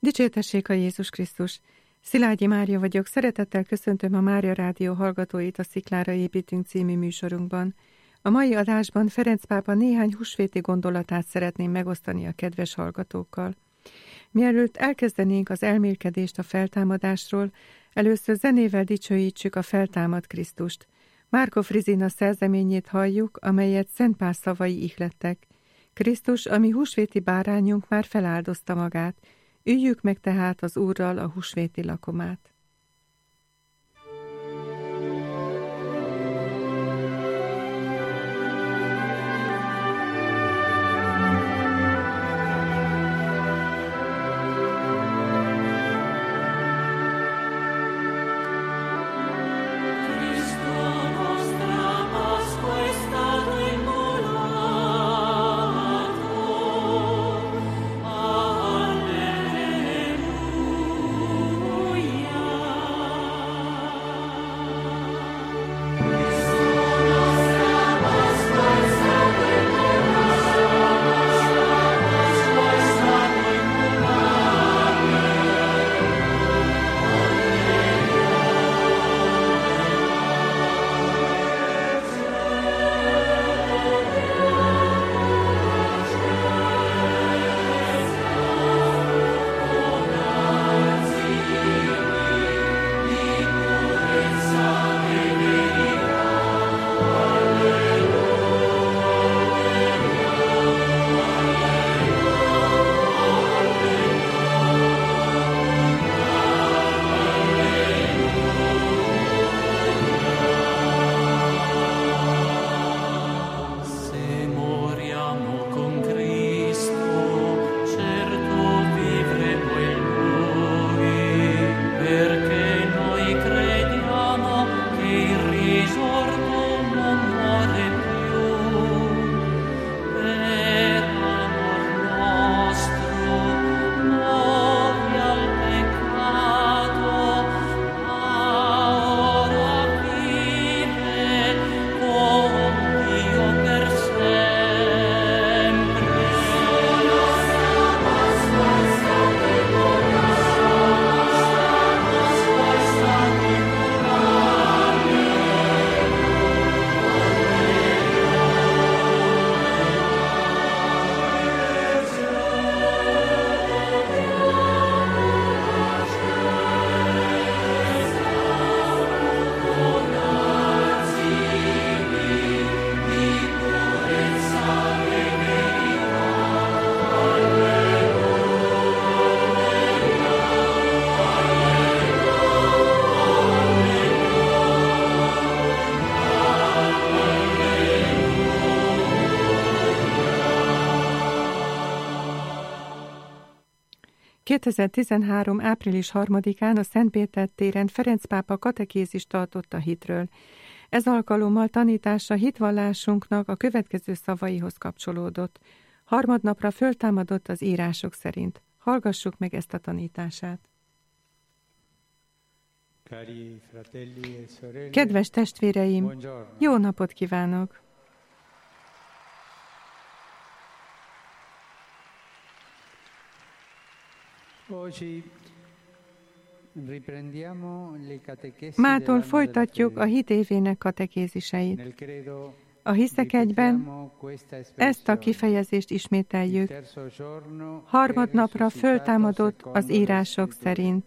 Dicsértessék a Jézus Krisztus! Szilágyi Mária vagyok, szeretettel köszöntöm a Mária Rádió hallgatóit a Sziklára építünk című műsorunkban. A mai adásban Ferenc pápa néhány húsvéti gondolatát szeretném megosztani a kedves hallgatókkal. Mielőtt elkezdenénk az elmélkedést a feltámadásról, először zenével dicsőítsük a feltámad Krisztust. Márko Frizina szerzeményét halljuk, amelyet Szent Pál szavai ihlettek. Krisztus, a mi húsvéti bárányunk már feláldozta magát, üljük meg tehát az Úrral a húsvéti lakomát. ...2013. április 3-án a Szent Péter téren Ferenc pápa katekézist tartott a hitről. Ez alkalommal tanítása hitvallásunknak a következő szavaihoz kapcsolódott. Harmadnapra föltámadott az írások szerint. Hallgassuk meg ezt a tanítását. Kedves testvéreim, jó napot kívánok! Mától folytatjuk a hit évének katekéziseit. A hiszek egyben ezt a kifejezést ismételjük. Harmadnapra föltámadott az írások szerint.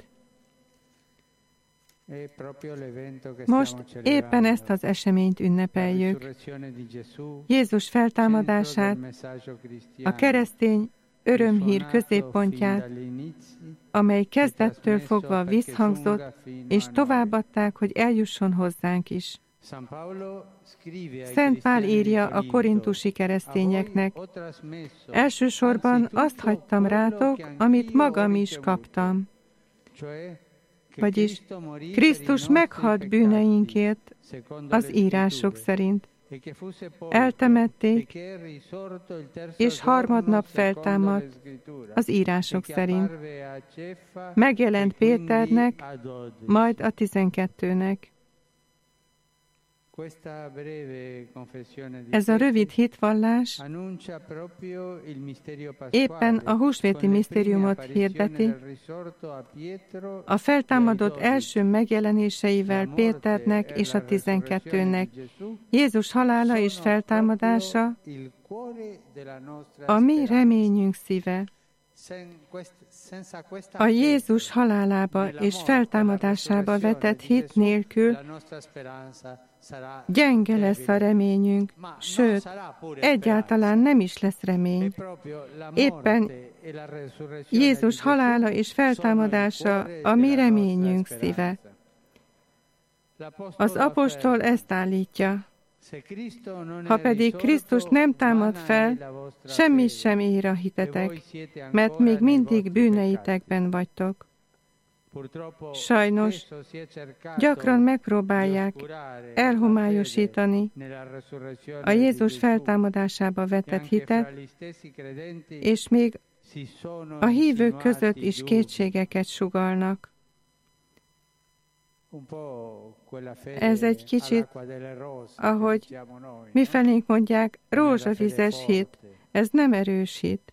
Most éppen ezt az eseményt ünnepeljük. Jézus feltámadását, a keresztény örömhír középpontját, amely kezdettől fogva visszhangzott, és továbbadták, hogy eljusson hozzánk is. Szent Pál írja a korintusi keresztényeknek, elsősorban azt hagytam rátok, amit magam is kaptam. Vagyis Krisztus meghalt bűneinkért az írások szerint. Eltemették, és harmadnap feltámadt az írások szerint. Megjelent Péternek, majd a 12-nek. Ez a rövid hitvallás éppen a húsvéti misztériumot hirdeti, a feltámadott első megjelenéseivel Péternek és a 12-nek. Jézus halála és feltámadása a mi reményünk szíve. A Jézus halálába és feltámadásába vetett hit nélkül gyenge lesz a reményünk, sőt, egyáltalán nem is lesz remény. Éppen Jézus halála és feltámadása a mi reményünk szíve. Az apostol ezt állítja. Ha pedig Krisztus nem támad fel, semmit sem ér a hitetek, mert még mindig bűneitekben vagytok. Sajnos, gyakran megpróbálják elhomályosítani a Jézus feltámadásába vetett hitet, és még a hívők között is kétségeket sugallnak. Ez egy kicsit, ahogy mifelénk mondják, rózsavizes hit. Ez nem erős hit.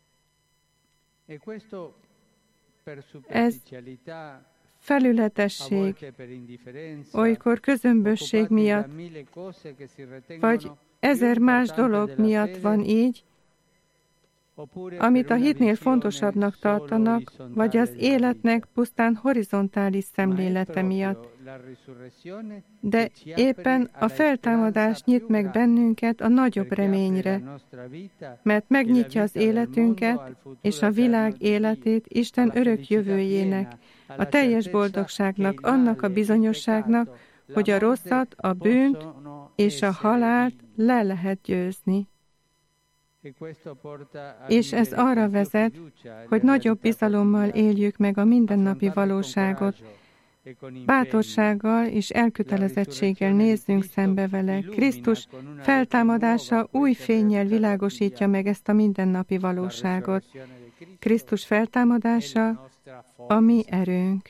Ez felületesség, olykor közömbösség miatt, vagy 1000 más dolog miatt van így, amit a hitnél fontosabbnak tartanak, vagy az életnek pusztán horizontális szemlélete miatt. De éppen a feltámadás nyit meg bennünket a nagyobb reményre, mert megnyitja az életünket és a világ életét Isten örök jövőjének, a teljes boldogságnak, annak a bizonyosságnak, hogy a rosszat, a bűnt és a halált le lehet győzni. És ez arra vezet, hogy nagyobb bizalommal éljük meg a mindennapi valóságot, bátorsággal és elkötelezettséggel nézzünk szembe vele. Krisztus feltámadása új fénnyel világosítja meg ezt a mindennapi valóságot. Krisztus feltámadása a mi erőnk.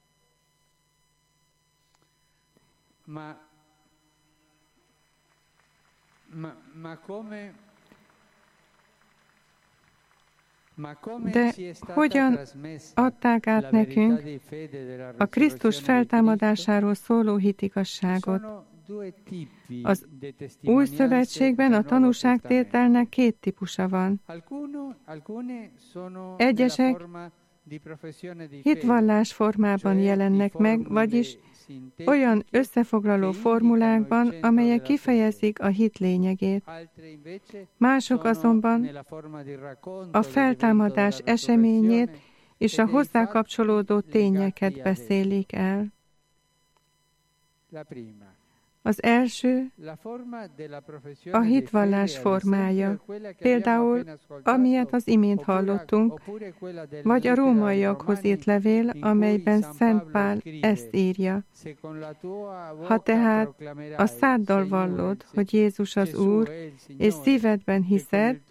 De hogyan adták át nekünk a Krisztus feltámadásáról szóló hitigazságot? Az új szövetségben a tanúságtételnek 2 típusa van. Egyesek hitvallás formában jelennek meg, vagyis olyan összefoglaló formulákban, amelyek kifejezik a hit lényegét. Mások azonban a feltámadás eseményét és a hozzá kapcsolódó tényeket beszélik el. Az első a hitvallás formája, például amilyet az imént hallottunk, vagy a rómaiakhoz írt levél, amelyben Szent Pál ezt írja. Ha tehát a száddal vallod, hogy Jézus az Úr, és szívedben hiszed,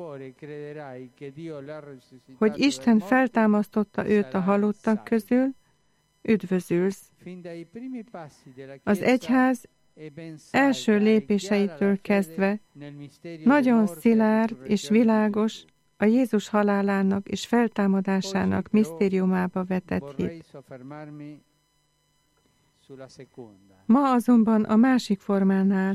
hogy Isten feltámasztotta őt a halottak közül, üdvözülsz. Az egyház első lépéseitől kezdve nagyon szilárd és világos a Jézus halálának és feltámadásának misztériumába vetett hit. Ma azonban a másik formánál,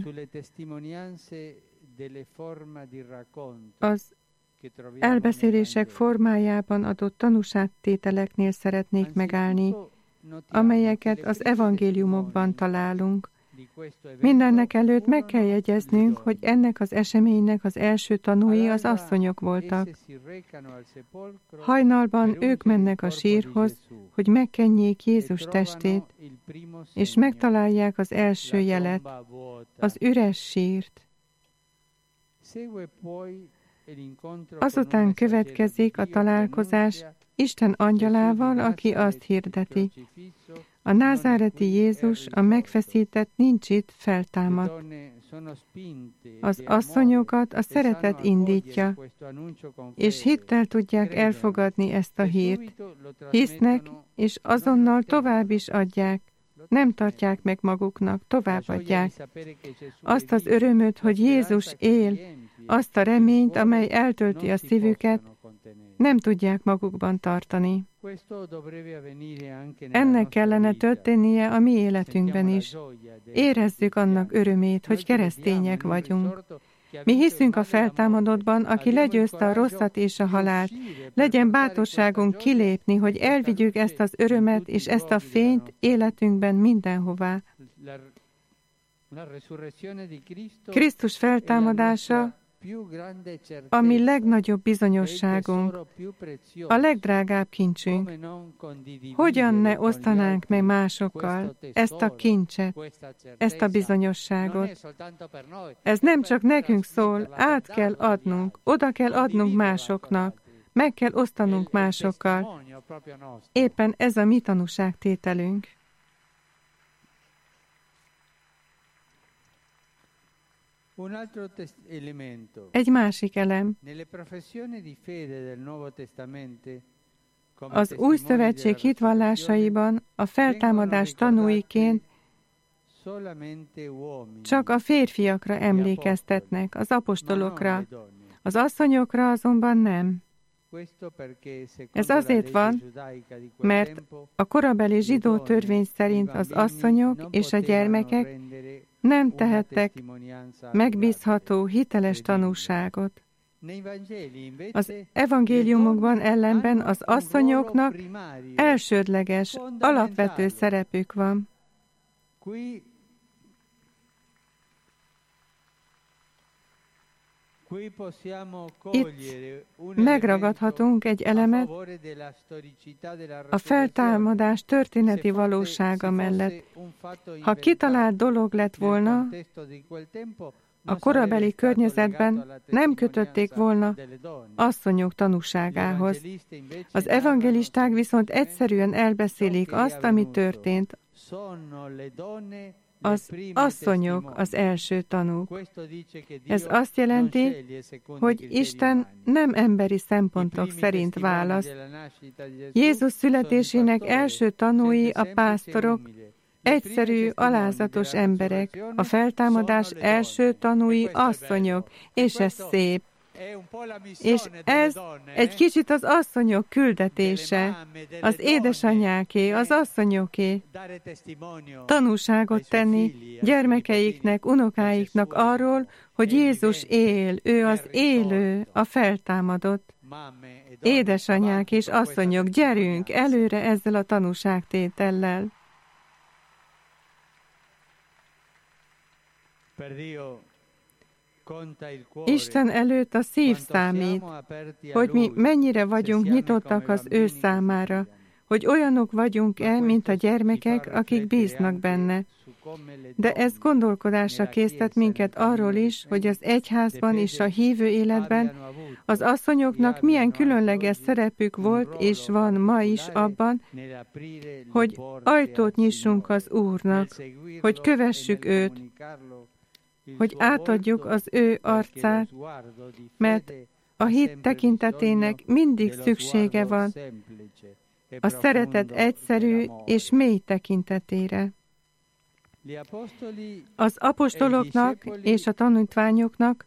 az elbeszélések formájában adott tanúságtételeknél szeretnék megállni, amelyeket az evangéliumokban találunk. Mindennek előtt meg kell jegyeznünk, hogy ennek az eseménynek az első tanúi az asszonyok voltak. Hajnalban ők mennek a sírhoz, hogy megkenjék Jézus testét, és megtalálják az első jelet, az üres sírt. Azután következik a találkozás Isten angyalával, aki azt hirdeti: a názáreti Jézus, a megfeszített, nincs itt, feltámadt. Az asszonyokat a szeretet indítja, és hittel tudják elfogadni ezt a hírt. Hisznek, és azonnal tovább is adják, nem tartják meg maguknak, továbbadják azt az örömöt, hogy Jézus él, azt a reményt, amely eltölti a szívüket, nem tudják magukban tartani. Ennek kellene történnie a mi életünkben is. Érezzük annak örömét, hogy keresztények vagyunk. Mi hiszünk a feltámadottban, aki legyőzte a rosszat és a halált. Legyen bátorságunk kilépni, hogy elvigyük ezt az örömet és ezt a fényt életünkben mindenhová. Krisztus feltámadása a mi legnagyobb bizonyosságunk, a legdrágább kincsünk. Hogyan ne osztanánk meg másokkal ezt a kincset, ezt a bizonyosságot? Ez nem csak nekünk szól, át kell adnunk, oda kell adnunk másoknak, meg kell osztanunk másokkal. Éppen ez a mi tanúságtételünk. Egy másik elem. Az Új Szövetség hitvallásaiban a feltámadás tanúiként csak a férfiakra emlékeztetnek, az apostolokra, az asszonyokra azonban nem. Ez azért van, mert a korabeli zsidó törvény szerint az asszonyok és a gyermekek nem tehettek megbízható, hiteles tanúságot. Az evangéliumokban ellenben az asszonyoknak elsődleges, alapvető szerepük van. Itt megragadhatunk egy elemet a feltámadás történeti valósága mellett. Ha kitalált dolog lett volna, a korabeli környezetben nem kötötték volna asszonyok tanúságához. Az evangelisták viszont egyszerűen elbeszélik azt, ami történt. Az asszonyok az első tanúk. Ez azt jelenti, hogy Isten nem emberi szempontok szerint választ. Jézus születésének első tanúi a pásztorok, egyszerű, alázatos emberek, a feltámadás első tanúi asszonyok, és ez szép. És ez egy kicsit az asszonyok küldetése, az édesanyáké, az asszonyoké, tanúságot tenni gyermekeiknek, unokáiknak arról, hogy Jézus él, ő az élő, a feltámadott. Édesanyák és asszonyok, gyerünk előre ezzel a tanúságtétellel. Isten előtt a szív számít, hogy mi mennyire vagyunk nyitottak az ő számára, hogy olyanok vagyunk-e, mint a gyermekek, akik bíznak benne. De ez gondolkodásra késztet minket arról is, hogy az egyházban és a hívő életben az asszonyoknak milyen különleges szerepük volt és van ma is abban, hogy ajtót nyissunk az Úrnak, hogy kövessük őt, hogy átadjuk az ő arcát, mert a hit tekintetének mindig szüksége van a szeretet egyszerű és mély tekintetére. Az apostoloknak és a tanítványoknak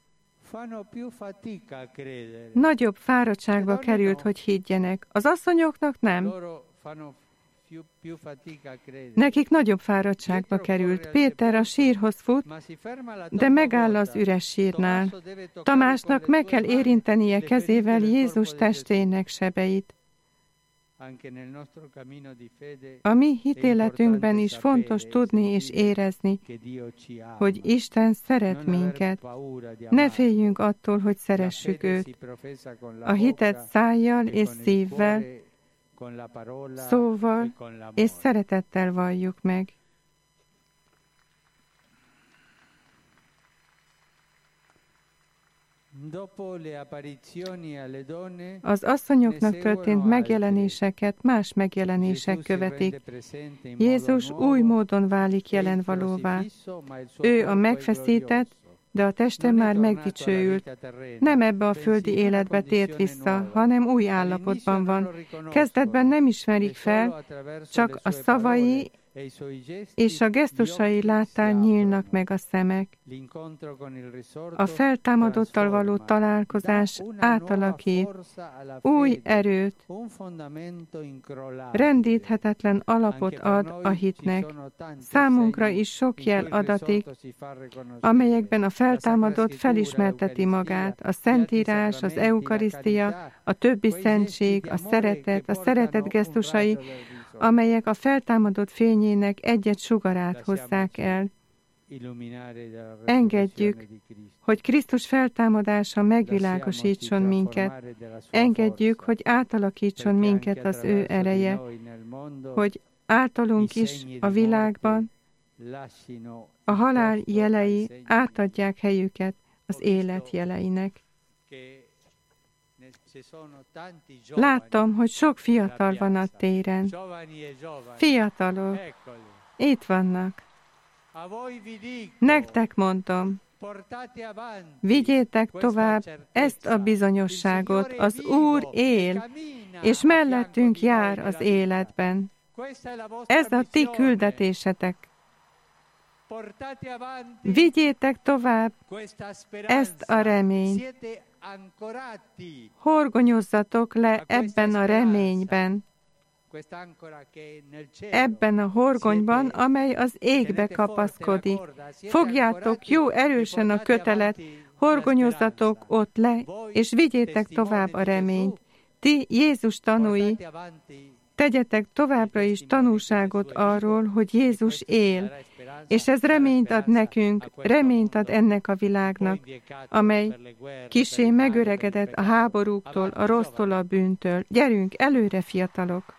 nagyobb fáradtságba került, hogy higgyenek. Az asszonyoknak nem. Nekik nagyobb fáradtságba került. Péter a sírhoz fut, de megáll az üres sírnál. Tamásnak meg kell érintenie kezével Jézus testének sebeit. A mi hitéletünkben is fontos tudni és érezni, hogy Isten szeret minket. Ne féljünk attól, hogy szeressük őt. A hitet szájjal és szívvel, szóval és szeretettel valljuk meg. Az asszonyoknak történt megjelenéseket más megjelenések követik. Jézus új módon válik jelenvalóvá. Ő a megfeszített, de a teste már megdicsőült. Nem ebbe a földi életbe tért vissza, hanem új állapotban van. Kezdetben nem ismerik fel, csak a szavai és a gesztusai láttán nyílnak meg a szemek. A feltámadottal való találkozás átalakít, új erőt, rendíthetetlen alapot ad a hitnek. Számunkra is sok jel adatik, amelyekben a feltámadott felismerteti magát. A Szentírás, az eukarisztia, a többi szentség, a szeretet gesztusai, amelyek a feltámadott fényének egy-egy sugarát hozzák el. Engedjük, hogy Krisztus feltámadása megvilágosítson minket. Engedjük, hogy átalakítson minket az ő ereje, hogy általunk is a világban a halál jelei átadják helyüket az élet jeleinek. Láttam, hogy sok fiatal van a téren. Fiatalok, itt vannak. Nektek mondom, vigyétek tovább ezt a bizonyosságot. Az Úr él, és mellettünk jár az életben. Ez a ti küldetésetek. Vigyétek tovább ezt a reményt. Horgonyozzatok le ebben a reményben, ebben a horgonyban, amely az égbe kapaszkodik. Fogjátok jó erősen a kötelet, horgonyozzatok ott le, és vigyétek tovább a reményt. Ti, Jézus tanúi, tegyetek továbbra is tanúságot arról, hogy Jézus él, és ez reményt ad nekünk, reményt ad ennek a világnak, amely kissé megöregedett a háborúktól, a rossztól, a bűntől. Gyerünk előre, fiatalok!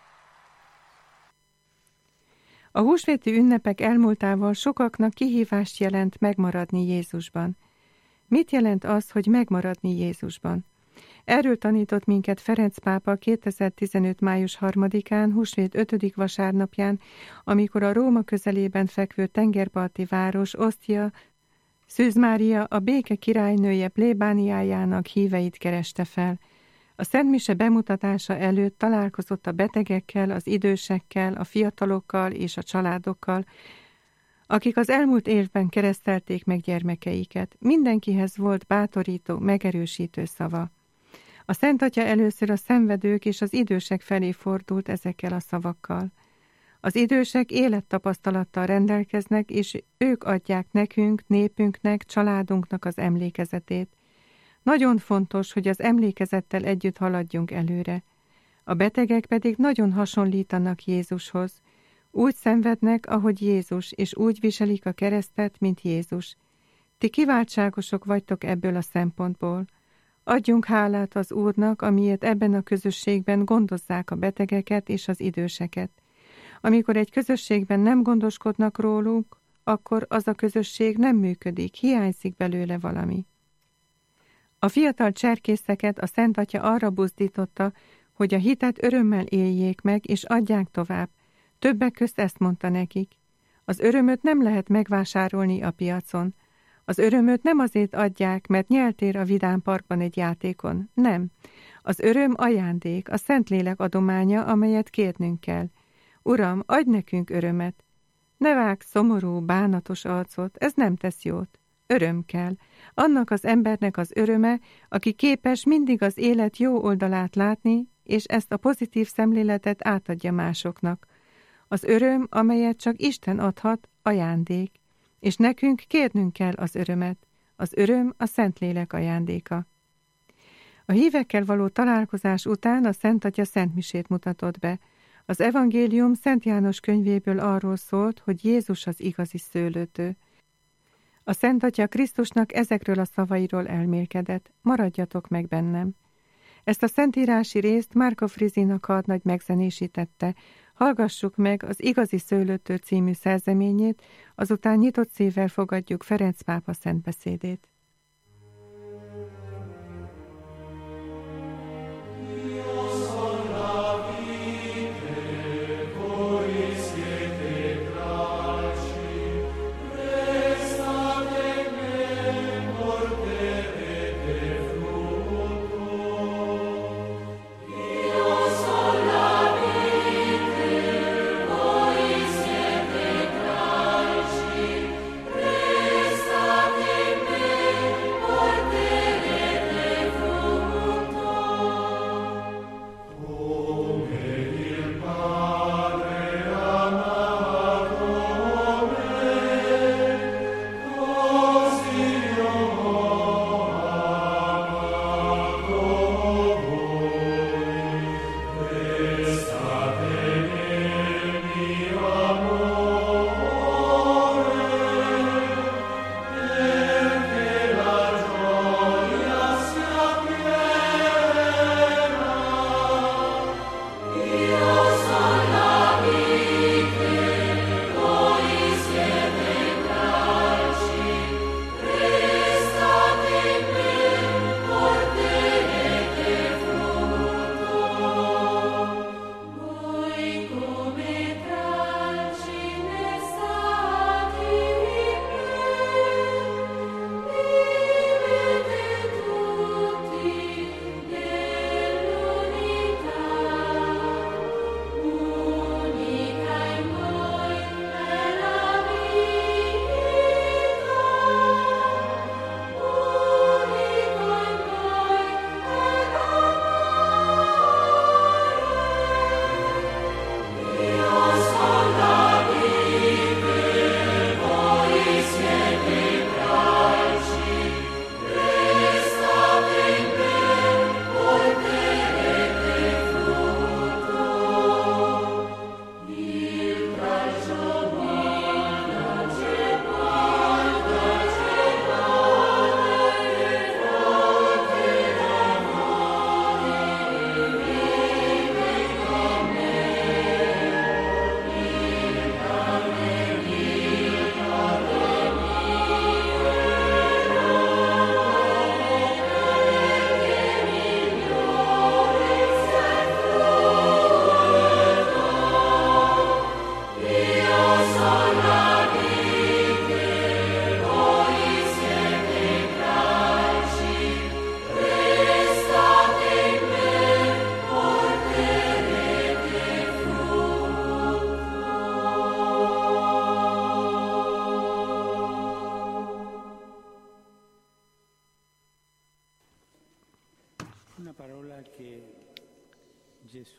A húsvéti ünnepek elmúltával sokaknak kihívást jelent megmaradni Jézusban. Mit jelent az, hogy megmaradni Jézusban? Erről tanított minket Ferenc pápa 2015. május 3-án, húsvét 5. vasárnapján, amikor a Róma közelében fekvő tengerparti város Ostia Szűz Mária, a béke királynője plébániájának híveit kereste fel. A szentmise bemutatása előtt találkozott a betegekkel, az idősekkel, a fiatalokkal és a családokkal, akik az elmúlt évben keresztelték meg gyermekeiket. Mindenkihez volt bátorító, megerősítő szava. A Szent Atya először a szenvedők és az idősek felé fordult ezekkel a szavakkal. Az idősek élettapasztalattal rendelkeznek, és ők adják nekünk, népünknek, családunknak az emlékezetét. Nagyon fontos, hogy az emlékezettel együtt haladjunk előre. A betegek pedig nagyon hasonlítanak Jézushoz. Úgy szenvednek, ahogy Jézus, és úgy viselik a keresztet, mint Jézus. Ti kiváltságosok vagytok ebből a szempontból. Adjunk hálát az Úrnak, amiért ebben a közösségben gondozzák a betegeket és az időseket. Amikor egy közösségben nem gondoskodnak róluk, akkor az a közösség nem működik, hiányzik belőle valami. A fiatal cserkészeket a Szent Atya arra buzdította, hogy a hitet örömmel éljék meg, és adják tovább. Többek közt ezt mondta nekik. Az örömöt nem lehet megvásárolni a piacon. Az örömöt nem azért adják, mert nyeltér a Vidám Parkban egy játékon. Nem. Az öröm ajándék, a Szentlélek adománya, amelyet kérnünk kell. Uram, adj nekünk örömet. Ne vágj szomorú, bánatos arcot, ez nem tesz jót. Öröm kell. Annak az embernek az öröme, aki képes mindig az élet jó oldalát látni, és ezt a pozitív szemléletet átadja másoknak. Az öröm, amelyet csak Isten adhat, ajándék, és nekünk kérnünk kell az örömet. Az öröm a Szentlélek ajándéka. A hívekkel való találkozás után a Szent Atya szentmisét mutatott be. Az evangélium Szent János könyvéből arról szólt, hogy Jézus az igazi szőlőtő. A Szent Atya Krisztusnak ezekről a szavairól elmélkedett, maradjatok meg bennem. Ezt a szentírási részt Márka Frizinak hadnagy megzenésítette. Hallgassuk meg az Igazi Szőlőtő című szerzeményét, azután nyitott szívvel fogadjuk Ferenc pápa szentbeszédét. Io sono la vite, voi siete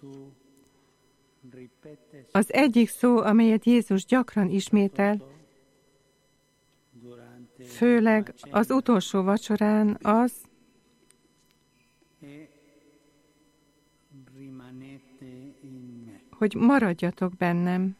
Az egyik szó, amelyet Jézus gyakran ismétel, főleg az utolsó vacsorán, az, hogy maradjatok bennem.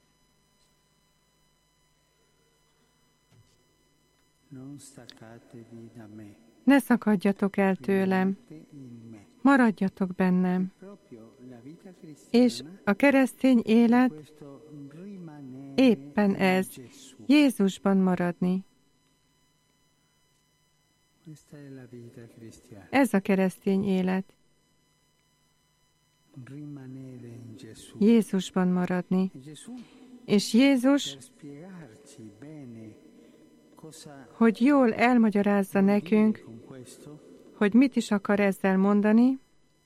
Ne szakadjatok el tőlem, maradjatok bennem. És a keresztény élet éppen ez, Jézusban maradni. Ez a keresztény élet. Jézusban maradni. És Jézus, hogy jól elmagyarázza nekünk, hogy mit is akar ezzel mondani,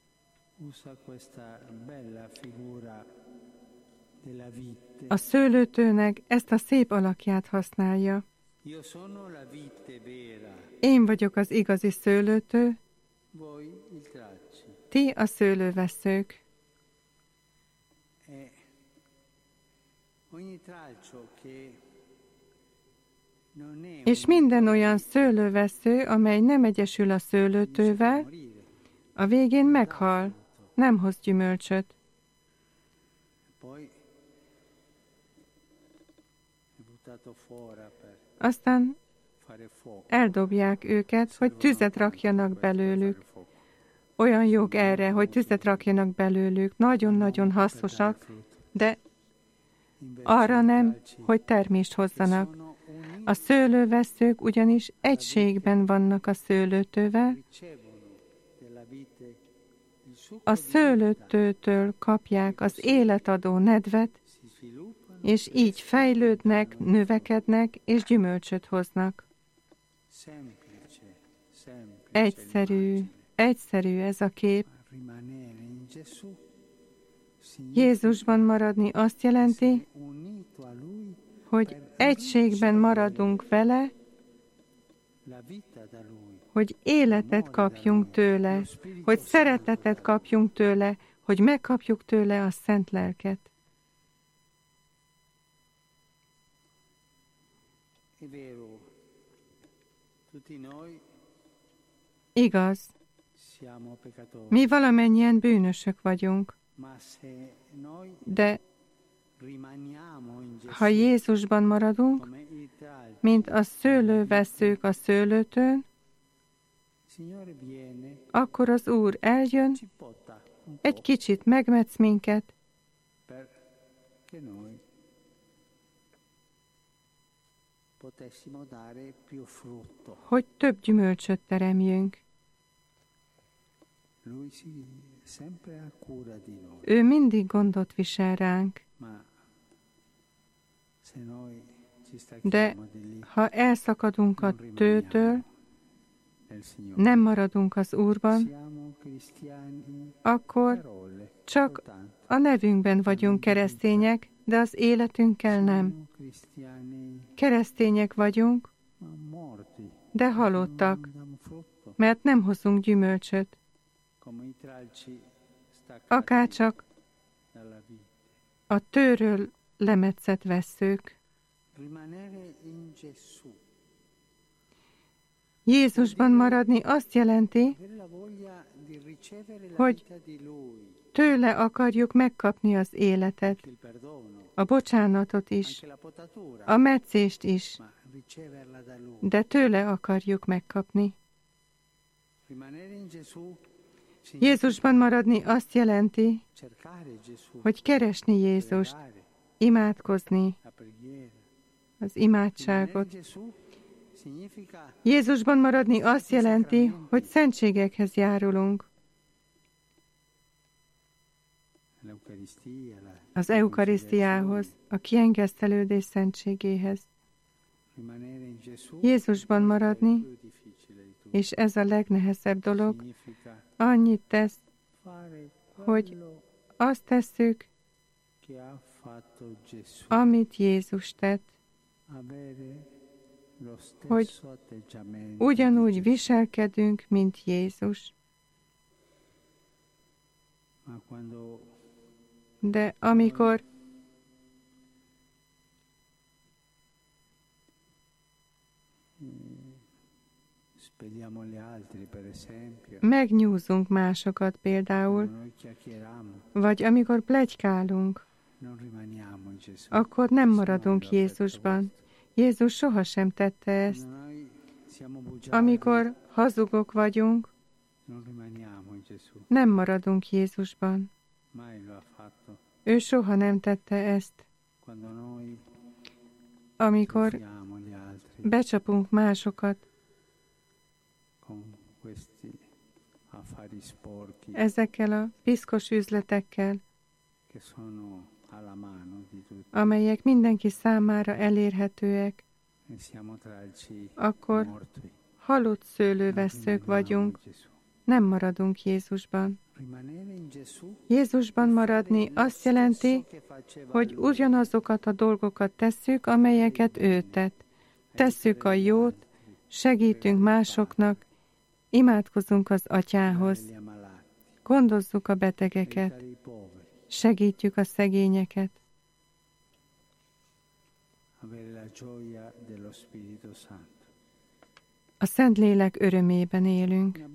a szőlőtőnek ezt a szép alakját használja. Én vagyok az igazi szőlőtő, ti a szőlőveszők. És minden olyan szőlővesző, amely nem egyesül a szőlőtővel, a végén meghal, nem hoz gyümölcsöt. Aztán eldobják őket, hogy tüzet rakjanak belőlük. Olyan jók erre, hogy tüzet rakjanak belőlük. Nagyon-nagyon hasznosak, de arra nem, hogy termést hozzanak. A szőlőveszők ugyanis egységben vannak a szőlőtővel, a szőlőtőtől kapják az életadó nedvet, és így fejlődnek, növekednek, és gyümölcsöt hoznak. Egyszerű ez a kép. Jézusban maradni azt jelenti, hogy egységben maradunk vele, hogy életet kapjunk tőle, hogy szeretetet kapjunk tőle, hogy megkapjuk tőle a szent lelket. Igaz, mi valamennyien bűnösök vagyunk, de ha Jézusban maradunk, mint a szőlőveszők a szőlőtőn, akkor az Úr eljön, egy kicsit megmetsz minket, hogy több gyümölcsöt teremjünk. Ő mindig gondot visel ránk, de ha elszakadunk a tőtől, nem maradunk az Úrban, akkor csak a nevünkben vagyunk keresztények, de az életünkkel nem. Keresztények vagyunk, de halottak, mert nem hozunk gyümölcsöt. Akárcsak a tőről lemetszett vesszők. Jézusban maradni azt jelenti, hogy tőle akarjuk megkapni az életet, a bocsánatot is, a metszést is, de tőle akarjuk megkapni. Jézusban maradni azt jelenti, hogy keresni Jézust, imádkozni, az imádságot. Jézusban maradni azt jelenti, hogy szentségekhez járulunk. Az eukarisztiához, a kiengesztelődés szentségéhez. Jézusban maradni, és ez a legnehezebb dolog, annyit tesz, hogy azt tesszük, amit Jézus tett, hogy ugyanúgy viselkedünk, mint Jézus. De amikor megnyúzunk másokat például, vagy amikor pletykálunk, akkor nem maradunk Jézusban. Jézus sohasem tette ezt. Amikor hazugok vagyunk, nem maradunk Jézusban. Ő soha nem tette ezt. Amikor becsapunk másokat ezekkel a piszkos üzletekkel, amelyek mindenki számára elérhetőek, akkor halott szőlővesszők vagyunk, nem maradunk Jézusban. Jézusban maradni azt jelenti, hogy ugyanazokat a dolgokat tesszük, amelyeket ő tett. Tesszük a jót, segítünk másoknak, imádkozunk az Atyához, gondozzuk a betegeket, segítjük a szegényeket. A Szentlélek örömében élünk.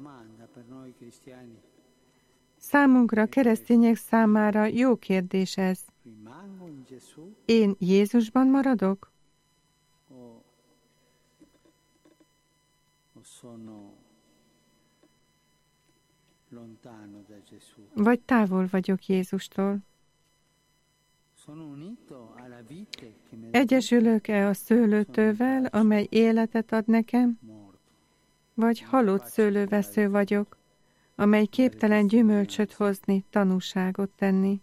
Számunkra, keresztények számára jó kérdés ez. Én Jézusban maradok? Vagy távol vagyok Jézustól? Egyesülök-e a szőlőtővel, amely életet ad nekem? Vagy halott szőlővesző vagyok, amely képtelen gyümölcsöt hozni, tanúságot tenni?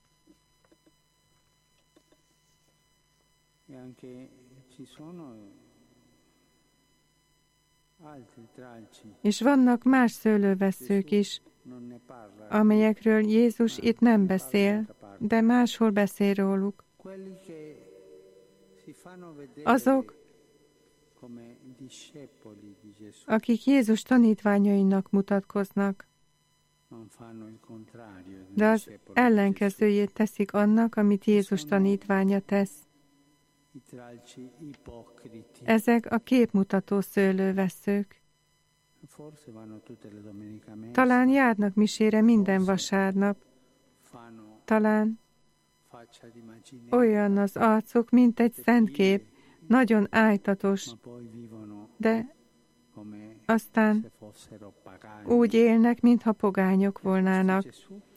És vannak más szőlővesszők is, amelyekről Jézus itt nem beszél, de máshol beszél róluk. Azok, akik Jézus tanítványainak mutatkoznak, de az ellenkezőjét teszik annak, amit Jézus tanítványa tesz. Ezek a képmutató szőlővesszők. Talán járnak misére minden vasárnap. Talán olyan az arcuk, mint egy szentkép, nagyon ájtatos, de aztán úgy élnek, mintha pogányok volnának.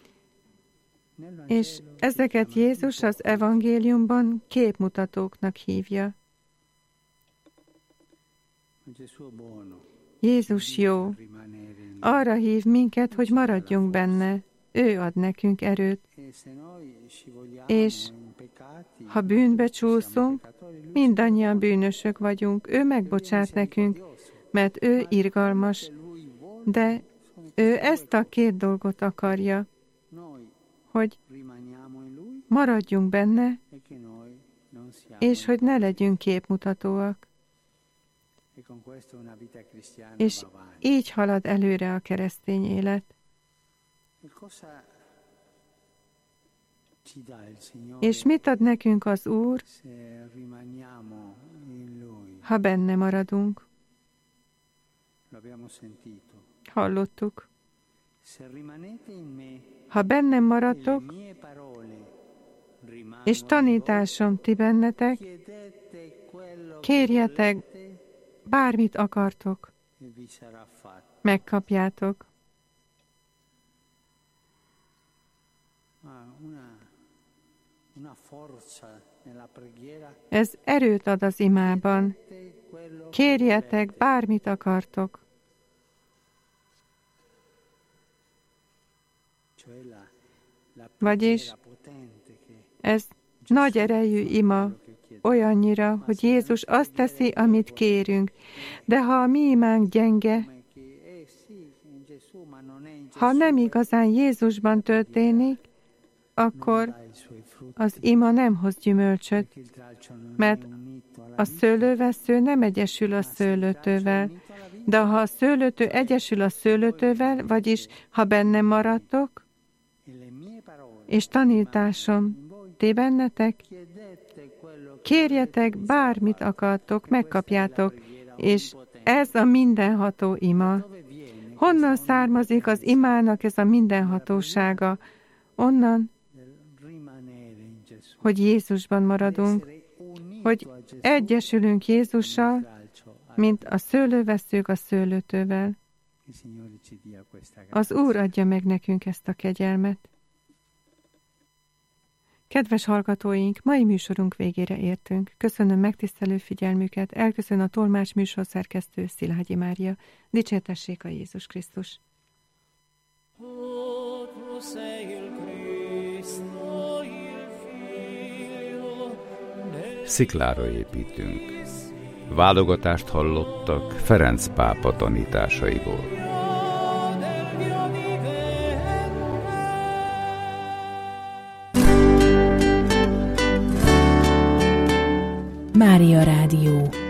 És ezeket Jézus az evangéliumban képmutatóknak hívja. Jézus jó. Arra hív minket, hogy maradjunk benne. Ő ad nekünk erőt. És ha bűnbe csúszunk, mindannyian bűnösök vagyunk. Ő megbocsát nekünk, mert ő irgalmas. De ő ezt a két dolgot akarja, hogy maradjunk benne, és hogy ne legyünk képmutatóak. És így halad előre a keresztény élet. És mit ad nekünk az Úr, ha benne maradunk? Hallottuk. Ha bennem maradtok, és tanításom ti bennetek, kérjetek, bármit akartok, megkapjátok. Ez erőt ad az imában. Kérjetek, bármit akartok. Vagyis ez nagy erejű ima, olyannyira, hogy Jézus azt teszi, amit kérünk. De ha a mi imánk gyenge, ha nem igazán Jézusban történik, akkor az ima nem hoz gyümölcsöt, mert a szőlővessző nem egyesül a szőlőtővel. De ha a szőlőtő egyesül a szőlőtővel, vagyis ha benne maradtok, és tanításom ti bennetek, kérjetek bármit akartok, megkapjátok, és ez a mindenható ima. Honnan származik az imának ez a mindenhatósága? Onnan, hogy Jézusban maradunk, hogy egyesülünk Jézussal, mint a szőlőveszők a szőlőtővel. Az Úr adja meg nekünk ezt a kegyelmet. Kedves hallgatóink, mai műsorunk végére értünk. Köszönöm megtisztelő figyelmüket, elköszön a tolmács műsorszerkesztő Szilágyi Mária. Dicsértessék a Jézus Krisztus! Sziklára építünk. Válogatást hallottak Ferenc pápa tanításaiból. Mária Rádió.